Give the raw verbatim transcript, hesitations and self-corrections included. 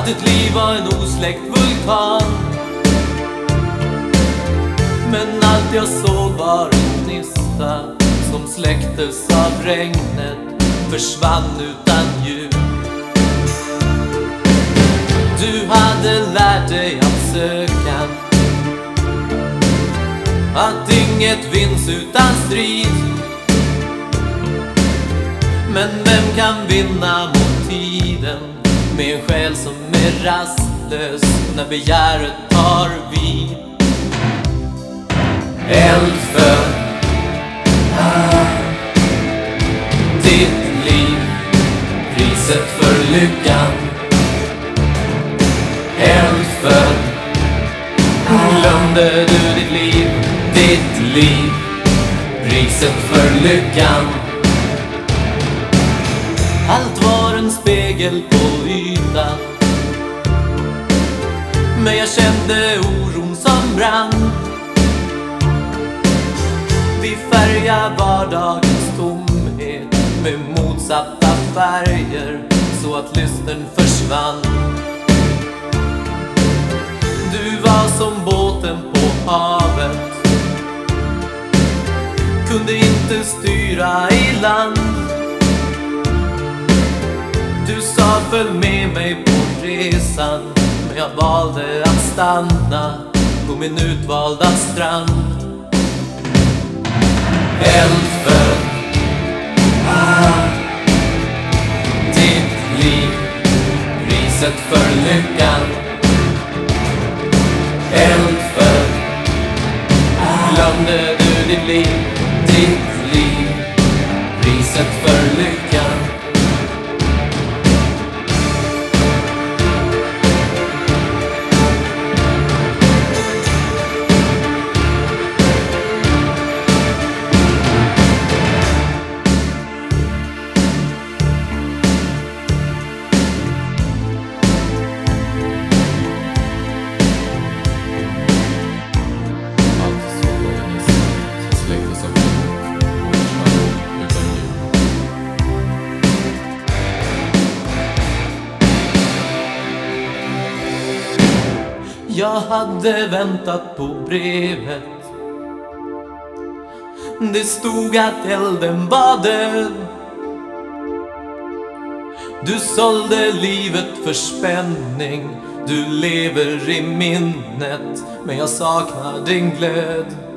att ditt liv var en osläckt vulkan. Men allt jag såg var en gnista som släcktes av regnet, försvann utan ljud. Du hade lärt dig att söka, att inget vinns utan strid. Men vem kan vinna mot tiden med en själ som är rastlös när begäret tar vid? Eldfödd, ah, ditt liv, priset för lyckan. Eldfödd, glömde du ditt liv, ditt liv, priset för lyckan. Allt var en spegel på ytan, men jag kände oron som brann. Vi färgar vardagens tomhet med motsatta färger så att lysten försvann. Du var som båten på havet, kunde inte styra i land. Du sa följ med mig på resan, men jag valde att stanna på min utvalda strand. Eldfödd, ah, ditt liv, priset för lyckan. Eldfödd, glömde du ditt liv, ditt liv, priset för lyckan. Jag hade väntat på brevet. Det stod att elden var död. Du sålde livet för spänning. Du lever i minnet, men jag saknar din glöd.